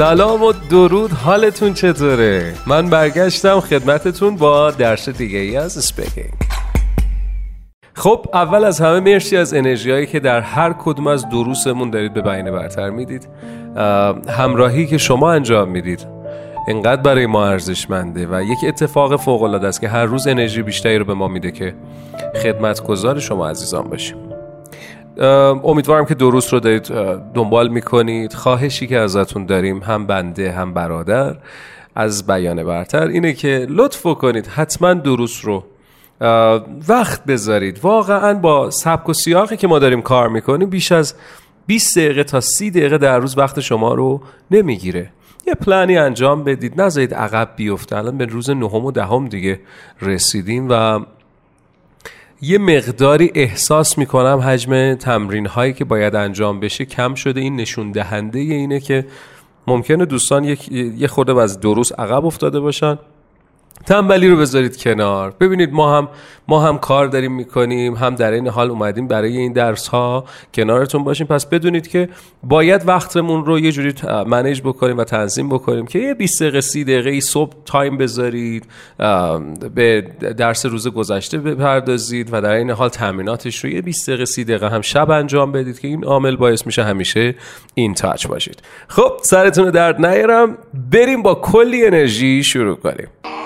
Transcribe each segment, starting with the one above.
سلام و درود، حالتون چطوره؟ من برگشتم خدمتتون با درس دیگه ای از اسپیکینگ. خب اول از همه مرسی از انرژیایی که در هر کدوم از دروسمون دارید به بیان برتر میدید. همراهی که شما انجام میدید اینقدر برای ما ارزشمنده و یک اتفاق فوق العاده است که هر روز انرژی بیشتری رو به ما میده که خدمتگزار شما عزیزان باشیم. امیدوارم که دروس رو دارید دنبال میکنید. خواهشی که ازتون داریم، هم بنده هم برادر، از بیان برتر اینه که لطف کنید حتما دروس رو وقت بذارید. واقعا با سبک و سیاقی که ما داریم کار میکنیم بیش از 20 دقیقه تا 30 دقیقه در روز وقت شما رو نمیگیره. یه پلانی انجام بدید، نذارید عقب بیفته. الان به روز 9 و 10 دیگه رسیدیم و یه مقداری احساس میکنم حجم تمرین هایی که باید انجام بشه کم شده. این نشون دهنده اینه که ممکنه دوستان یه خورده از دروس عقب افتاده باشن. تنبلی رو بذارید کنار. ببینید ما هم کار داریم میکنیم، هم در این حال اومدیم برای این درس ها کنارتون باشیم. پس بدونید که باید وقتمون رو یه جوری منیج بکنیم و تنظیم بکنیم که یه 20 دقیقه 30 دقیقه صبح تایم بذارید، به درس روز گذشته بپردازید و در این حال تمریناتش رو یه 20 دقیقه 30 دقیقه هم شب انجام بدید که این عامل باعث میشه همیشه این تاچ باشید. خب سرتون رو درد نیارم، بریم با کلی انرژی شروع کنیم.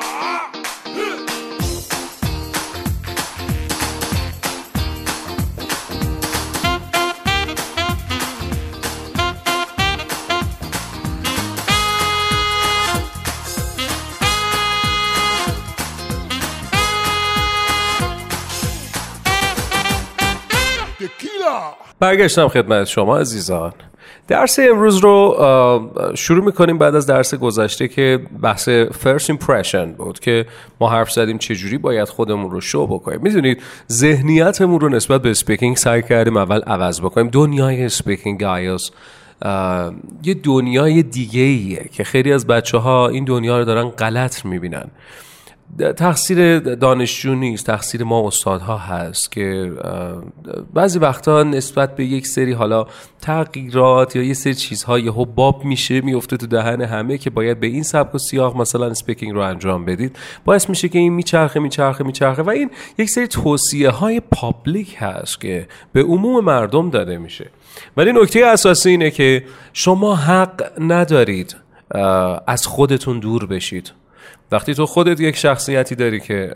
برگشتم خدمت شما عزیزان. درس امروز رو شروع میکنیم بعد از درس گذشته که بحث first impression بود که ما حرف زدیم چجوری باید خودمون رو شو بکنیم. میدونید ذهنیتمون رو نسبت به اسپیکینگ سعی کردیم اول عوض بکنیم. دنیای اسپیکینگ گایز یه دنیای دیگه ایه که خیلی از بچه ها این دنیا رو دارن غلط میبینن. تقصیر دانشجو نیست، تقصیر ما استادها هست که بعضی وقتا نسبت به یک سری حالا تغییرات یا یه سری چیزها یهو باب میفته تو دهن همه که باید به این سبک و سیاق مثلا اسپیکینگ رو انجام بدید. باعث میشه که این میچرخه و این یک سری توصیه های پابلیک هست که به عموم مردم داده میشه. ولی نکته اساسی اینه که شما حق ندارید از خودتون دور بشید. وقتی تو خودت یک شخصیتی داری که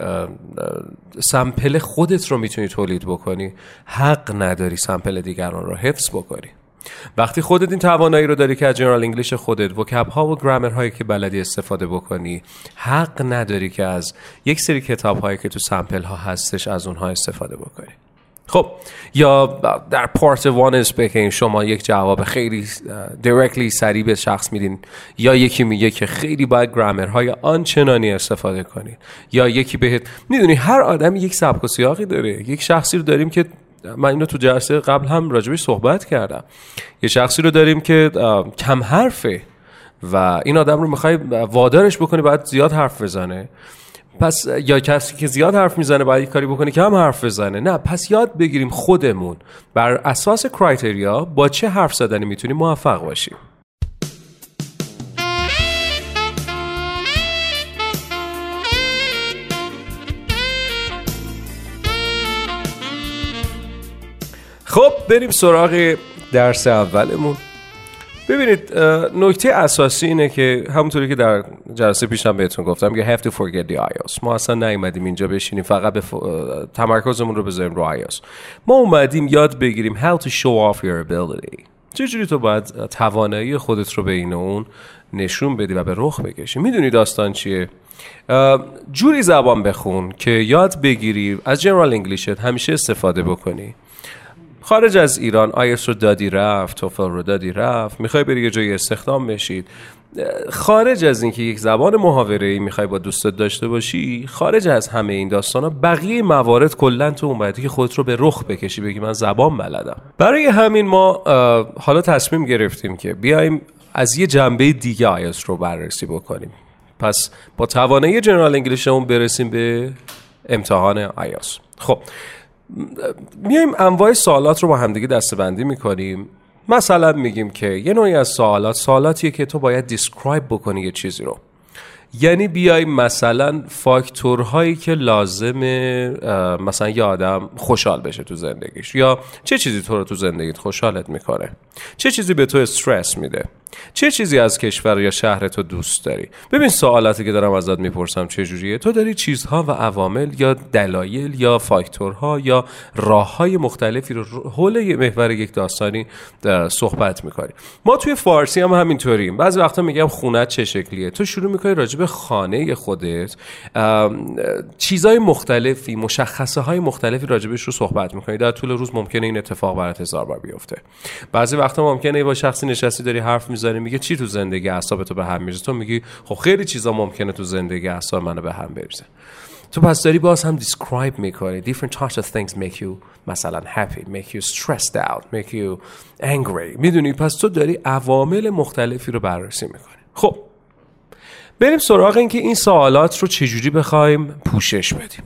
سمپل خودت رو میتونی تولید بکنی، حق نداری سمپل دیگران رو حفظ بکنی. وقتی خودت این توانایی رو داری که از جنرال انگلیش خودت وکب ها و گرامر هایی که بلدی استفاده بکنی، حق نداری که از یک سری کتاب هایی که تو سمپل ها هستش از اونها استفاده بکنی. خب یا در پارت 1 اسپیکینگ شما یک جواب خیلی دایرکتلی سریع به شخص میدین، یا یکی میگه که خیلی باید گرامرهای آنچنانی استفاده کنین، یا یکی بهت، میدونی هر آدمی یک سبک و سیاقی داره. یک شخصی رو داریم که من اینو تو جلسه قبل هم راجبش صحبت کردم، یه شخصی رو داریم که کم حرفه و این آدم رو میخوای وادارش بکنی باید زیاد حرف بزنه. پس یا کسی که زیاد حرف میزنه باید یک کاری بکنه که هم حرف بزنه. نه، پس یاد بگیریم خودمون بر اساس کرایتریا با چه حرف زدنی میتونیم موفق باشیم. خب بریم سراغ درس اولمون. ببینید نکته اساسی اینه که همونطوری که در جلسه پیشم بهتون گفتم you have to forget the IELTS. ما اصلا نیومدیم اینجا بشینیم فقط به تمرکزمون رو بذاریم رو IELTS. ما اومدیم یاد بگیریم how to show off your ability. چجوری تو باید توانایی خودت رو بین اون نشون بدی و به رخ بکشی. میدونی داستان چیه؟ جوری زبان بخون که یاد بگیری از جنرال انگلیشت همیشه استفاده بکنی. خارج از ایران آیلتس رو دادی رفت، توفل رو دادی رفت، میخوای بری یه جایی استخدام بشید، خارج از این که یک زبان محاوره‌ای میخوای با دوستت داشته باشی، خارج از همه این داستانا بقیه موارد کلا تو اومدی که خودت رو به رخ بکشی، بگی من زبان بلدم. برای همین ما حالا تصمیم گرفتیم که بیایم از یه جنبه دیگه آیلتس رو بررسی بکنیم. پس با توانایی جنرال انگلیشمون برسیم به امتحان آیلتس. خب میایم انواع سوالات رو با همدیگه دسته‌بندی میکنیم. مثلا میگیم که یه نوعی از سوالاتیه که تو باید دیسکرایب بکنی یه چیزی رو. یعنی بیای مثلا فاکتورهایی که لازمه مثلا یه آدم خوشحال بشه تو زندگیش، یا چه چیزی تو رو تو زندگیت خوشحالت میکنه، چه چیزی به تو استرس میده، چه چیزی از کشور یا شهر تو دوست داری. ببین سوالاتی که دارم ازت میپرسم چجوریه. تو داری چیزها و عوامل یا دلایل یا فاکتورها یا راههای مختلفی رو حول محور یک داستانی صحبت میکنی. ما توی فارسی هم همینطوریم. بعضی وقتا میگم خونت چه شکلیه، تو شروع میکنی راجع به خانه خودت چیزهای مختلفی، مشخصه های مختلفی راجبش رو صحبت میکنی. در طول روز ممکنه این اتفاق برات 1000 بار بیفته. بعضی وقتا ممکنه با شخصی نشستی داری حرف میزنی، میگه چی تو زندگی اعصابتو به هم میریزه، تو میگی خب خیلی چیزا ممکنه تو زندگی اعصاب منو به هم بریزه. تو پس داری باز هم describe میکنی. Different types of things make you مثلا happy, make you stressed out, make you angry. میدونی؟ پس تو داری عوامل مختلفی رو بررسی میکنی. خب بریم سراغ این که این سوالات رو چجوری بخوایم پوشش بدیم.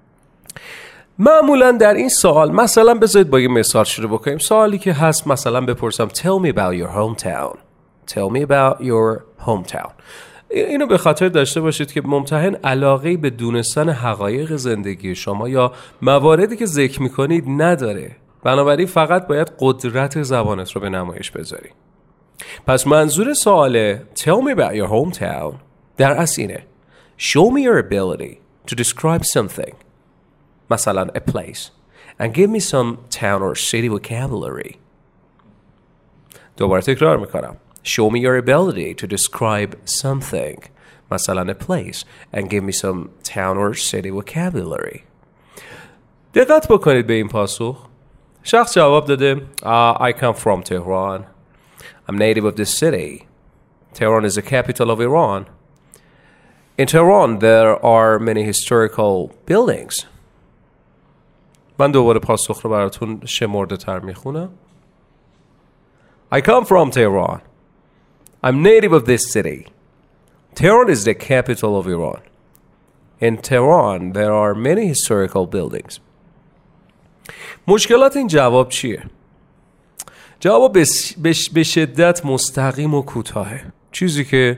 معمولا در این سوال مثلا بذارید با یه مثال شروع بکنیم. سوالی که هست مثلا بپرسم Tell me about your hometown. Tell me about your hometown. اینو به خاطر داشته باشید که ممتحن علاقه‌ای به دونستن حقایق زندگی شما یا مواردی که ذکر میکنید نداره. بنابراین فقط باید قدرت زبانت رو به نمایش بذاری. پس منظور سوال Tell me about your hometown در اصل اینه Show me your ability to describe something. مثلا a place and give me some town or city vocabulary. دوباره تکرار میکنم. Show me your ability to describe something. مثلا a place and give me some town or city vocabulary. دقت بکنید به این پاسخ. شخص جواب داده I come from Tehran. I'm native of this city. Tehran is the capital of Iran. In Tehran there are many historical buildings. من دوباره پاسخ رو براتون شمرده تر میخونم. I come from Tehran. I'm native of this city. Tehran is the capital of Iran. In Tehran there are many historical buildings. مشکلات این جواب چیه؟ جواب به شدت مستقیم و کوتاهه. چیزی که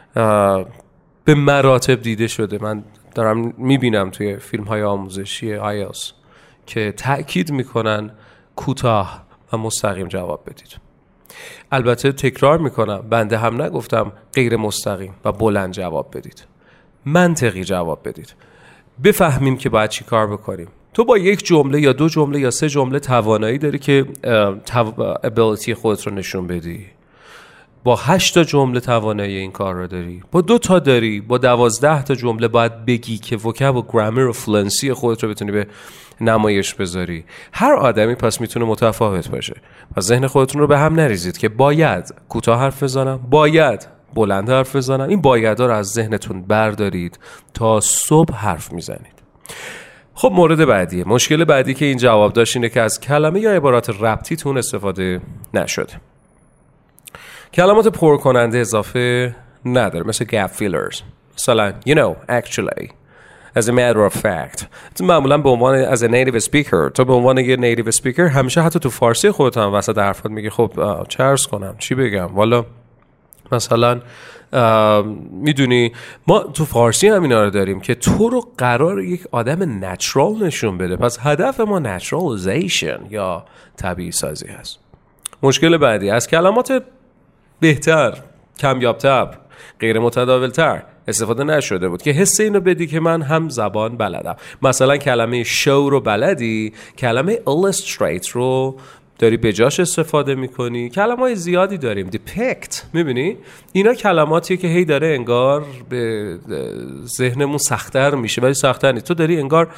به مراتب دیده شده. من دارم میبینم توی فیلم های آموزشی آیلتس که تأکید میکنن کوتاه و مستقیم جواب بدید. البته تکرار میکنم، بنده هم نگفتم غیر مستقیم و بلند جواب بدید. منطقی جواب بدید. بفهمیم که باید چی کار بکنیم. تو با یک جمله یا 2 جمله یا 3 جمله توانایی داری که ابیلیتی خودت رو نشون بدی. با 8 تا جمله توانایی این کار رو داری. با 2 تا داری. با 12 تا جمله باید بگی که وکاب و گرامر و فلوئنسی خودت رو بتونی به نمایش بذاری. هر آدمی پس میتونه متفاوت باشه. پس ذهن خودتون رو به هم نریزید که باید کوتاه حرف بزنم، باید بلند حرف بزنم. این بایدها رو از ذهنتون بردارید تا صبح حرف میزنید. خب مورد بعدیه. مشکل بعدی که این جواب داشت اینه که از کلمه یا عبارات ربطیتون استفاده نشده. کلمات پر کننده اضافه نداره، مثل gap fillers. مثلا you know, actually, as a matter of fact. معمولا به عنوان as a native speaker، تو به عنوان یه native speaker همیشه حتی تو فارسی خودت هم وسط حرفات میگی خب چه عرض کنم، چی بگم، والا مثلا میدونی ما تو فارسی هم اینا رو داریم که تو رو قرار یک آدم نچرال نشون بده. پس هدف ما نچرالایزیشن یا طبیعی سازی هست. مشکل بعدی از کلمات بهتر، کمیابتر، غیر متداولتر استفاده نشده بود که حس اینو بدی که من هم زبان بلدم. مثلا کلمه show رو بلدی، کلمه illustrate رو داری به جاش استفاده میکنی. کلمات زیادی داریم. depict، میبینی اینا کلماتیه که هی داره انگار به ذهنمون سخت‌تر میشه، ولی سخت‌تر نیست. تو داری انگار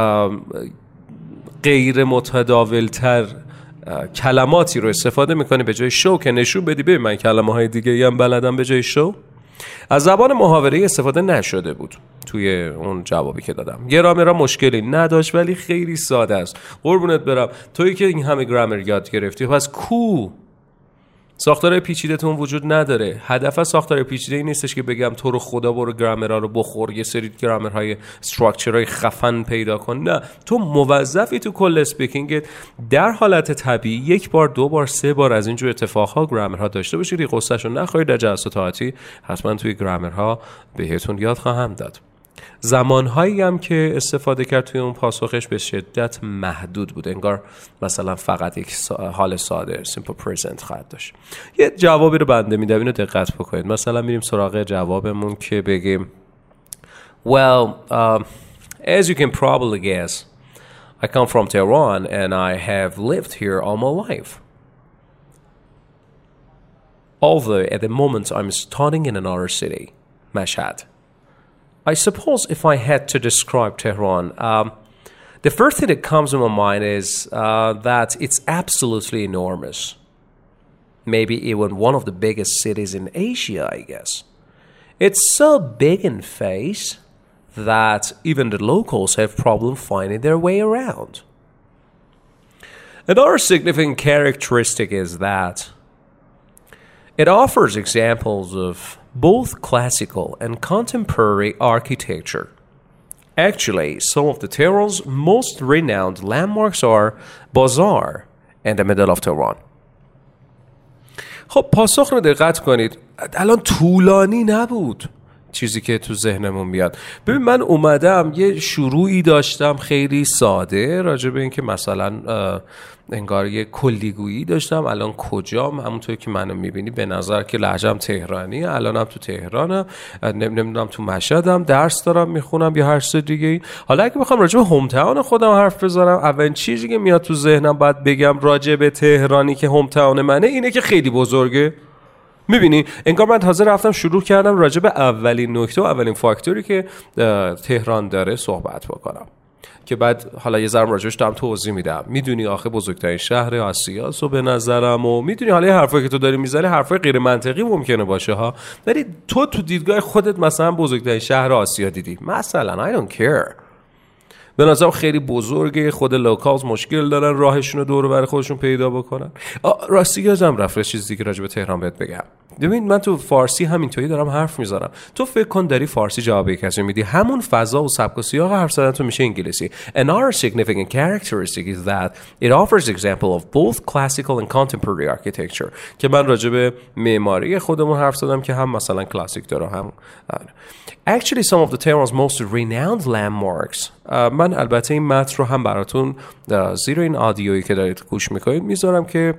غیر متداولتر کلماتی رو استفاده میکنی به جای شو که نشون بدی ببین من کلمه های دیگه هم بلدم به جای شو. از زبان محاوره‌ای استفاده نشده بود توی اون جوابی که دادم. گرامر مشکلی نداشت ولی خیلی ساده است. قربونت برم تویی که این همه گرامر یاد گرفتی پس کو ساختار پیچیده تون وجود نداره. هدف از ساختار پیچیده این نیستش که بگم تو رو خدا برو گرامرها رو بخور، یه سری گرامرهای استراکچرهای خفن پیدا کن. نه، تو موظفی تو کل اسپیکینگ در حالت طبیعی 1 بار 2 بار 3 بار از اینجور اتفاقها گرامرها داشته باشید. قصهشو نخورید. در جلسات آتی حتما توی گرامرها بهتون یاد خواهم داد. زمانهایی هم که استفاده کرد توی اون پاسخش به شدت محدود بود. انگار مثلا فقط یک حال ساده simple present خواهد داشت. یه جوابی رو بنده میدم، اینو دقت بکنید. مثلا میریم سراغ جوابمون که بگیم Well, as you can probably guess, I come from Tehran and I have lived here all my life. Although at the moment I'm studying in another city, Mashhad. I suppose if I had to describe Tehran, the first thing that comes to my mind is that it's absolutely enormous. Maybe even one of the biggest cities in Asia, I guess. It's so big in face that even the locals have problem finding their way around. Another significant characteristic is that it offers examples of both classical and contemporary architecture. Actually, some of the Tehran's most renowned landmarks are Bazar and the middle of Tehran. خب پاسخ رو دقت کنید. الان طولانی نبود چیزی که تو ذهنمون میاد. ببین من اومدم یه شروعی داشتم خیلی ساده راجع به این که مثلا انگار یه کلیگویی داشتم. الان کجام؟ همونطور که منو میبینی به نظر که لهجم تهرانی، الانم تو تهرانم، نمیدونم تو مشهدم، درس دارم میخونم یا هر چیز دیگه. حالا اگه بخوام راجع به هوم تاون خودم حرف بزنم، اولین چیزی که میاد تو ذهنم باید بگم راجع به تهرانی که هوم تاون منه اینه که خیلی بزرگه. میبینی انگار من تازه رفتم شروع کردم راجع به اولین نکته و اولین فاکتوری که تهران داره صحبت بکنم که بعد حالا یه ذره راجعش دارم توضیح میدم. میدونی آخه بزرگترین شهر آسیاست و به نظرم، و میدونی حالا یه حرفایی که تو داری میزنی حرفای غیر منطقی ممکنه باشه ها، ولی تو دیدگاه خودت مثلا بزرگترین شهر آسیا دیدی مثلا. I don't care. به نظرم خیلی بزرگه. خود لوکالز مشکل دارن راهشون رو دور و بر خودشون پیدا بکنن. راستی یادم رفت چیز دیگه راجع به تهران بهت بگم. ببین من تو فارسی همینطوری دارم حرف میزنم. تو فکر کن داری فارسی جواب کسی میدی، همون فضا و سبک و سیاق حرف زدن تو میشه انگلیسی. Another significant characteristic is that it offers example of both classical and contemporary architecture. که من راجع به معماری خودمون حرف زدم که هم مثلا کلاسیک داره هم Actually some of the Tehran's most renowned landmarks. من البته این متن رو هم براتون زیر این آدیویی که دارید گوش میکنید میذارم که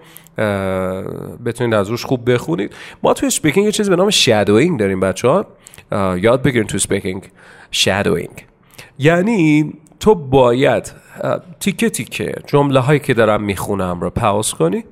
بتونید از روش خوب بخونید. ما توی اسپیکینگ یه چیزی به نام شادوینگ داریم بچه‌ها. یاد بگیرین تو اسپیکینگ شادوینگ. یعنی تو باید تیکه تیکه جمله هایی که دارم میخونم رو پاوز کنی،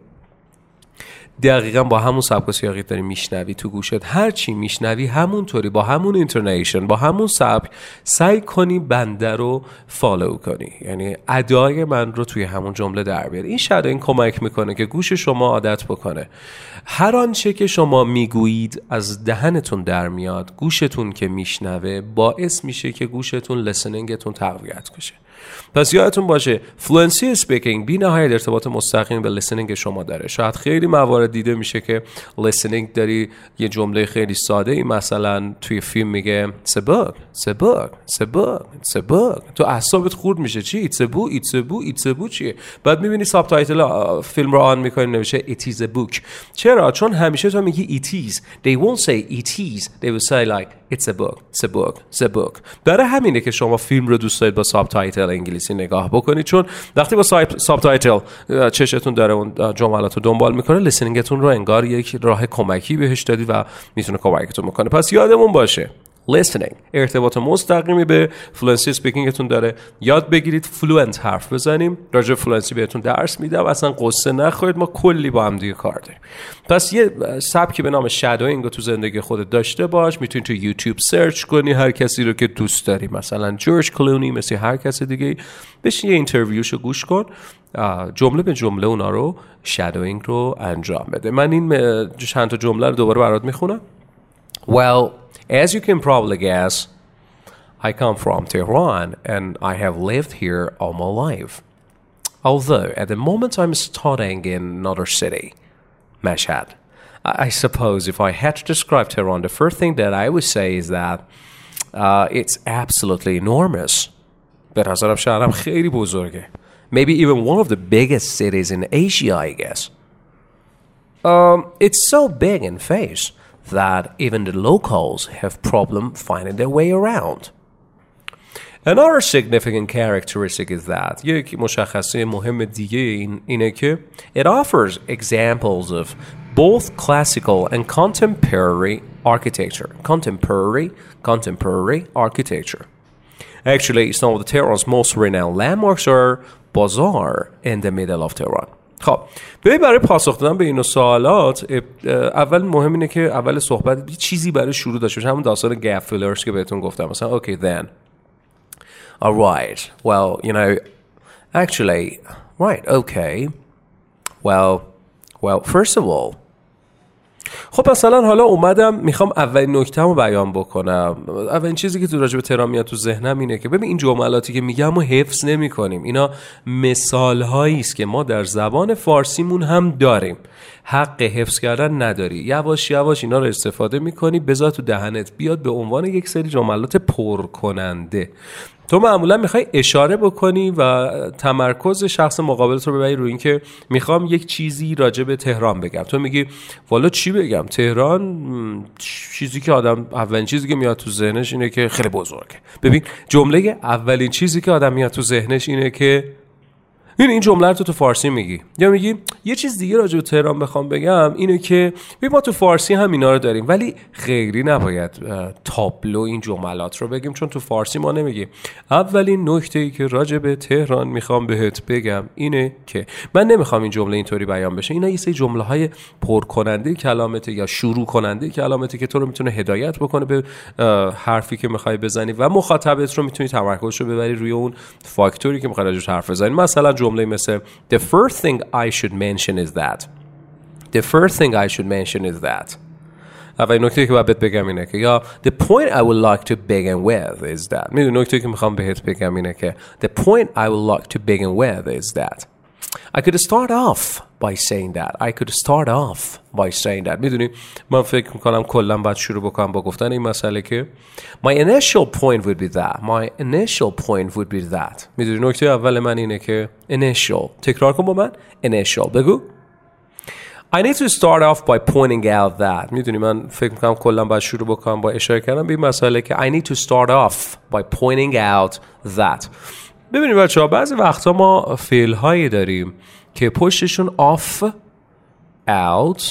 دقیقاً با همون سبک و سیاقی داری میشنوی تو گوشت، هر چی میشنوی همونطوری با همون اینتونیشن با همون سبک سعی کنی بنده رو فالو کنی، یعنی ادای من رو توی همون جمله در بیاری. این شاید این کمک میکنه که گوش شما عادت بکنه هر آنچه که شما میگویید از دهنتون در میاد، گوشتون که میشنوه باعث میشه که گوشتون لسنینگتون تقویت بشه. پس یادتون باشه فلوئنسی اسپیکینگ بی نهایت ارتباط مستقیم به لیسنینگ شما داره. شاید خیلی موارد دیده میشه که لیسنینگ داری یه جمله خیلی ساده ای مثلا توی فیلم میگه سبوک سبوک سبوک سبوک، تو اعصابت خورد میشه چی ایتسبو ایتسبو ایتسبو چیه؟ بعد میبینی ساب تایتل فیلم رو آن میکنی نوشته it is a book. چرا؟ چون همیشه تو میگی it is. They won't say it is. They will say like it's a book it's a book it's a book. برای همینه که شما فیلم رو دوست دارید با ساب تایتل انگلیسی نگاه بکنید، چون وقتی با ساب تایتل چشتون داره اون جملات رو دنبال میکنه لیسنینگتون رو انگار یک راه کمکی بهش دادید و میتونه کمکتون بکنه. پس یادمون باشه listening ارتباط مستقیمی به فلوئنسی اسپیکینگتون داره. یاد بگیرید فلوئنت حرف بزنیم. راجع فلوئنسی بهتون درس میدم، اصلا قصه نخورید، ما کلی با هم دیگه کار داریم. پس یه سبکی به نام شادوینگ رو تو زندگی خودت داشته باش. میتونی تو یوتیوب سرچ کنی هر کسی رو که دوست داری، مثلا جورج کلونی، مثل هر کسی دیگه، بشین یه اینترویوشو گوش کن، جمله به جمله اونا رو شادوینگ رو انجام بده. من این چند تا جمله رو دوباره برات میخونم. Well, as you can probably guess, I come from Tehran and I have lived here all my life. Although at the moment I'm studying in another city, Mashhad. I suppose if I had to describe Tehran, the first thing that I would say is that it's absolutely enormous. به نظرم شهرم خیلی بزرگه. Maybe even one of the biggest cities in Asia, I guess. It's so big in face that even the locals have problem finding their way around. Another significant characteristic is that یک مشخصه مهم دیگه اینه که it offers examples of both classical and contemporary architecture. Contemporary architecture. Actually, some of the Tehran's most renowned landmarks are bazaar in the middle of Tehran. خب برای پاسخ دادن به این سوالات اول مهم اینه که اول صحبت یه چیزی برای شروع داشته باشه، همون داستان گپ فیلرز که بهتون گفتم. مثلا okay then all right well you know actually right okay well first of all خب مثلا حالا اومدم میخوام اولین نکته‌مو بیان بکنم. اولین چیزی که تو راجع به تهران میاد تو ذهنم اینه که ببین این جملاتی که میگم رو حفظ نمی‌کنیم. اینا مثال‌هایی است که ما در زبان فارسیمون هم داریم. حق حفظ کردن نداری. یواش یواش اینا رو استفاده می‌کنی بذار تو دهنت بیاد به عنوان یک سری جملات پرکننده. تو معمولا میخوای اشاره بکنی و تمرکز شخص مقابلت رو ببری روی این که میخوام یک چیزی راجع به تهران بگم. تو میگی والا چی بگم؟ تهران چیزی که اولین چیزی که میاد تو ذهنش اینه که خیلی بزرگه. ببین جمله اولین چیزی که آدم میاد تو ذهنش اینه که این جمله رو تو فارسی میگی یا میگی یه چیز دیگه راجع به تهران بخوام بگم اینه که ما تو فارسی هم اینا رو داریم ولی خیلی نباید تابلو این جملات رو بگیم چون تو فارسی ما نمیگیم. اولین نکته‌ای که راجع به تهران میخوام بهت بگم اینه که من نمیخوام این جمله اینطوری بیان بشه. اینا یه سری جمله‌های پرکننده کلامته یا شروع کننده کلامته که تو رو میتونه هدایت بکنه به حرفی که میخوای بزنی و مخاطبت رو میتونی تمرکزش رو ببری روی اون فاکتوری که میخوای راجعش حرف بزنی. مثلا جمله مثل The first thing I should mention is that. The first thing I should mention is that. اولین نکته که باید بهت بگم اینه که یا The point I would like to begin with is that. میدونی نکته که میخوام بهت بگم اینه که The point I would like to begin with is that. I could start off by saying that. I could start off by saying that. میدونی من فکر میکنم کلا باید شروع بکنم با گفتن این مسئله که My initial point would be that. My initial point would be that. میدونی نکته اول من اینه که initial. تکرار کن با من. Initial. بگو. I need to start off by pointing out that. میدونی من فکر میکنم کلا باید شروع بکنم با اشاره کردن به این مسئله که I need to start off by pointing out that. ببینید بچه‌ها بعضی وقتا ما فعل هایی داریم که پشتشون off, out,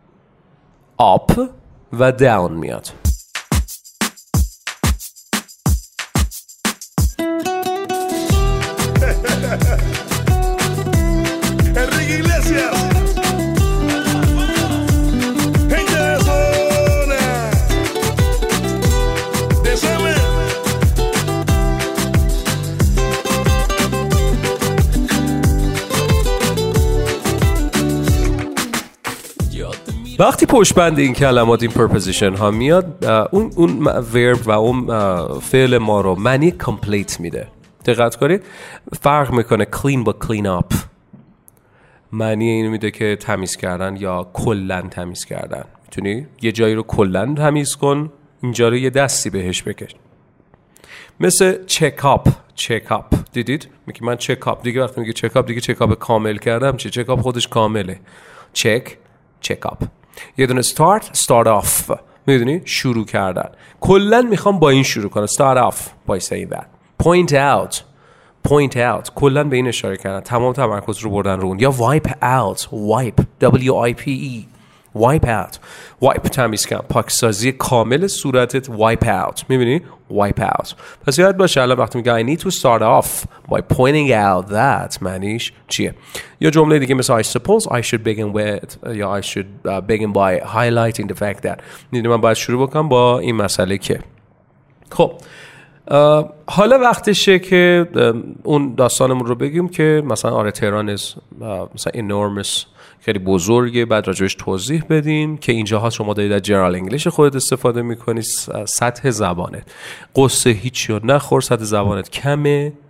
up و down میاد. وقتی پشت بند این کلمات این پرپوزیشن ها میاد اون ورب و اون فعل ما رو معنی کامپلیت میده. دقت کنید فرق میکنه clean با clean up. معنی اینو میده که تمیز کردن یا کلن تمیز کردن. میتونی یه جایی رو کلن تمیز کن اینجا رو یه دستی بهش بکش. مثل چکاپ دیدید؟ میگه من چکاپ دیگه وقتی میگه چکاپ دیگه چکاپ کامل کردم چه چکاپ خودش کامله. چکاپ یه دونه start off میدونی شروع کردن. کلن میخوام با این شروع کنم start off by saying that. point out کلن به این اشاره کردن تمام تمرکز رو بردن رو اون. یا wipe out wipe wipe تمیز کردن پاکسازی کامل صورتت wipe out میبینی wipe out. پس یاد باشه الان وقتی میگه I need to start off by pointing out that معنیش چیه؟ یا جمله دیگه مثل I suppose I should begin with یا I should begin by highlighting the fact that میدونی من باید شروع بکنم با این مسئله که خب حالا وقتشه که اون داستانمون رو بگیم که مثلا آره تهران مثلا enormous خیلی بزرگه بعد راجبش توضیح بدیم که اینجاها شما دارید از جنرال انگلیش خودت استفاده میکنی. سطح زبانت قصه هیچی رو نخور سطح زبانت کمه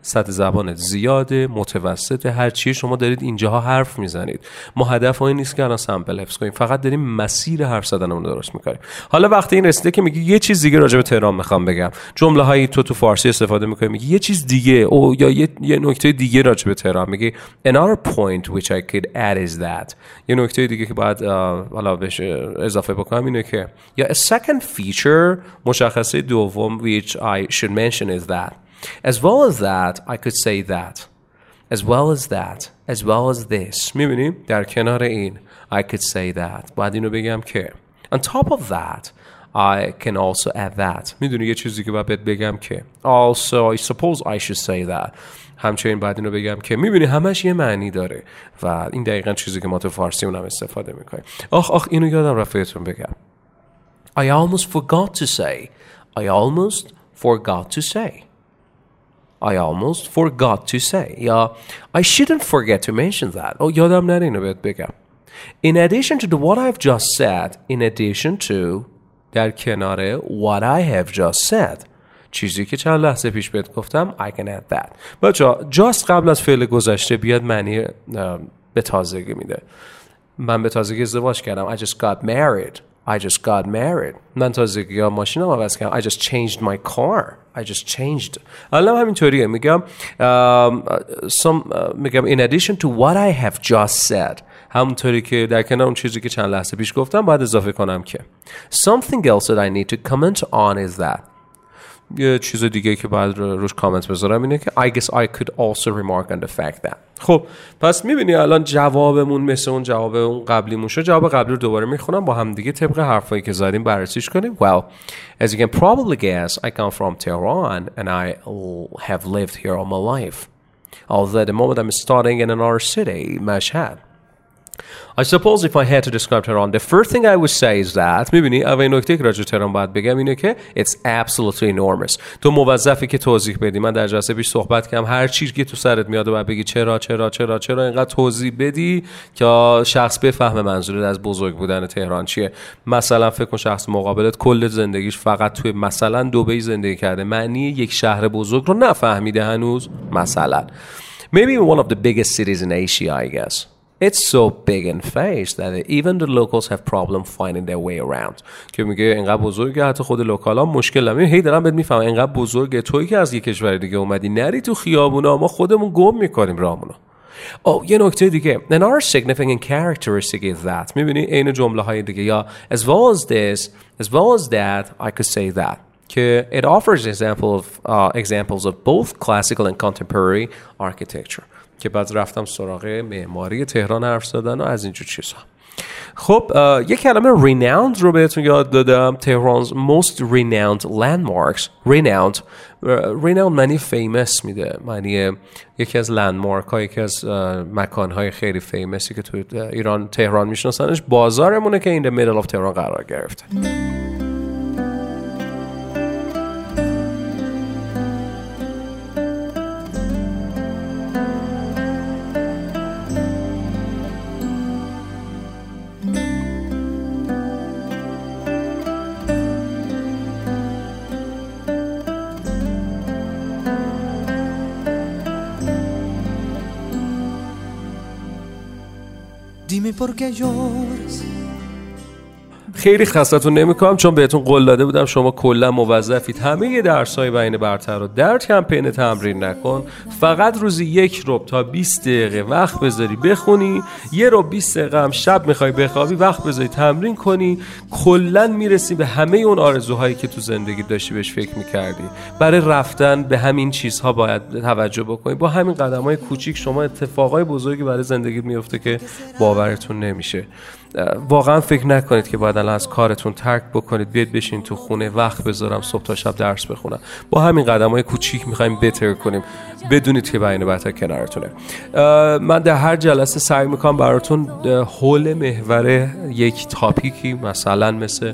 سطح زبانت زیاده، متوسط، هر چی شما دارید اینجاها حرف میزنید. ما هدف این نیست که الان سامپل حفظ کنیم، فقط داریم مسیر حرف زدنمون رو درست میکنیم. حالا وقتی این رسیده که میگی یه چیز دیگه راجع به تهران میخوام بگم، جمله هایی تو فارسی استفاده میکنی، میگی یه چیز دیگه او یا یه نکته دیگه راجع به تهران، میگی another point which I could add is that. یه نکته دیگه که باید حالا بهش اضافه بکنم اینه که یا a second feature، مشخصه دوم which I should mention is that. As well as that, I could say that. As well as that. As well as this. میبینیم؟ در کنار این I could say that. باید اینو بگم که on top of that, I can also add that. میدونی یه چیزی که باید بگم که also I suppose I should say that. همچنین باید اینو بگم که میبینی همش یه معنی داره و این دقیقاً چیزی که ما تو فارسی اونم استفاده میکنیم. آخ اینو یادم رفت بهتون بگم. I almost forgot to say. I almost forgot to say. I almost forgot to say. یا I shouldn't forget to mention that. یادم نره اینو بهت بگم. In addition to what I've just said, in addition to در کنار what I have just said، چیزی که چند لحظه پیش بهت گفتم I can add that. بچه‌ها just قبل از فعل گذشته بیاد معنی به تازگی میده. من به تازگی ازدواج کردم. I just got married. I just got married. من تازگی ماشینم عوض کردم. I just changed my car. I just changed. الان همینطوریه میگم in addition to what I have just said، همونطوری که در کنار اون چیزی که چند لحظه پیش گفتم باید اضافه کنم که something else that I need to comment on is that. یه چیز دیگه که باید روش کامنت بذارم اینه که I guess I could also remark on the fact that. خب پس میبینی الان جوابمون مثل اون جواب اون قبلیمون شد. جواب قبلی رو دوباره میخونم با هم دیگه طبق حرفایی که زدیم بررسیش کنیم. Well, as you can probably guess, I come from Tehran and I have lived here all my life. Although at the moment I'm studying in another city, Mashhad. I suppose if I had to describe Tehran, the first thing I would say is that میبینی اولین نکته که راجع به تهران باید بگم اینه که it's absolutely enormous. تو موظفی که توضیح بدی. من در جلسه پیش صحبت کردم هر چیزی که تو سرت میاد باید بگی چرا اینقدر توضیح بدی که شخص بفهمه منظورت از بزرگ بودن تهران چیه. مثلا فکر کن شخص مقابلت کل زندگیش فقط توی مثلا دبی زندگی کرده، معنی یک شهر بزرگ رو نفهمیده هنوز. مثلا maybe one of the biggest cities in Asia, I guess. It's so big and vast that even the locals have problem finding their way around. که میگه اینقدر بزرگه حتی خود لوکالا مشکل دارن. هی دارم بهت میفهمم اینقدر بزرگه، تویی که از یک کشور دیگه اومدی نری تو خیابونا، ما خودمون گم میکنیم راهمونو. یه نکته دیگه another significant characteristic is that. میبینی این جمله های دیگه یا as well as this, as well as that, I could say that. که it offers examples of both classical and contemporary architecture. که بعد رفتم سراغ معماری تهران حرف زدن و از اینجور چیزها. خب یک کلمه renowned رو بهتون یاد دادم. تهران's most renowned landmarks. renowned معنی famous میده، معنی یکی از لندمارک ها، یکی از مکان های خیلی فیمسی که تو ایران تهران میشناسنش. بازارمونه که in the middle of تهران قرار گرفته. Dime por qué lloras. خیلی خستتون نمیکنم چون بهتون قول داده بودم شما کلا موظفید همه درس‌های بین برتر رو در کمپین تمرین نکن. فقط روزی 1 ربع تا 20 دقیقه وقت بذاری بخونی، 1 ربع 20 دقیقه هم شب میخوای بخوابی وقت بذاری تمرین کنی، کلا میرسی به همه اون آرزوهایی که تو زندگی داشتی بهش فکر میکردی. برای رفتن به همین چیزها باید توجه بکنی. با همین قدم‌های کوچیک شما اتفاقای بزرگی برای زندگیت میفته که باورتون نمیشه. واقعا فکر نکنید که باید الان از کارتون ترک بکنید بیاید بشین تو خونه وقت بذارم صبح تا شب درس بخونم. با همین قدم‌های کوچیک می‌خوایم بهتر کنیم. بدونید که بعد بهتر کنارتونه. من در هر جلسه سعی می‌کنم براتون حول محور یک تاپیکی مثلا مثل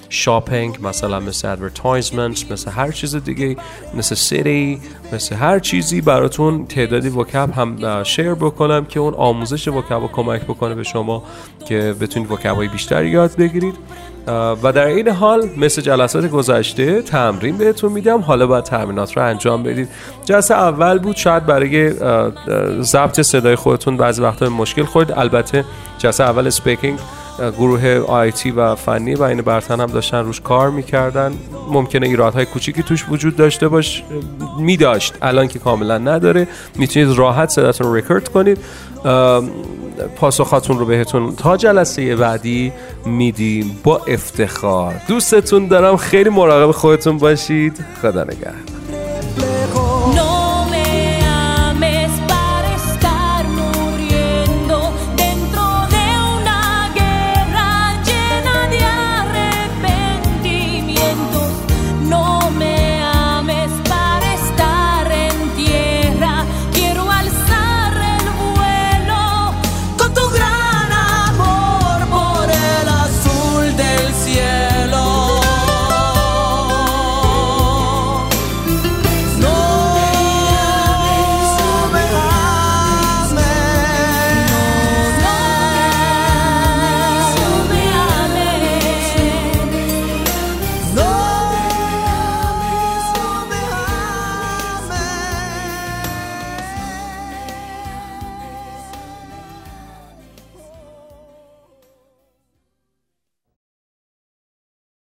شاپینگ، مثلا مثل ادورتایزمنت، مثل هر چیز دیگه، مثل سیتی، مثل هر چیزی براتون تعدادی وکب هم شیر بکنم که اون آموزش وکب رو کمک بکنه به شما که بتونید وکب‌های بیشتری یاد بگیرید. و در این حال مثل جلسات گذشته تمرین بهتون میدم، حالا باید تمرینات رو انجام بدید. جلسه اول بود، شاید برای ضبط صدای خودتون بعضی وقتا مشکل خورد. البته جلسه اول اسپیکینگ گروه آیتی و فنی و این برتن هم داشتن روش کار میکردن. ممکنه ایرادهای کوچیکی توش وجود داشته باشه، میداشت، الان که کاملا نداره. میتونید راحت صداتون رو رکورد کنید. پاسخاتون رو بهتون تا جلسه بعدی میدیم با افتخار. دوستتون دارم، خیلی مراقب خودتون باشید. خدا نگهدار.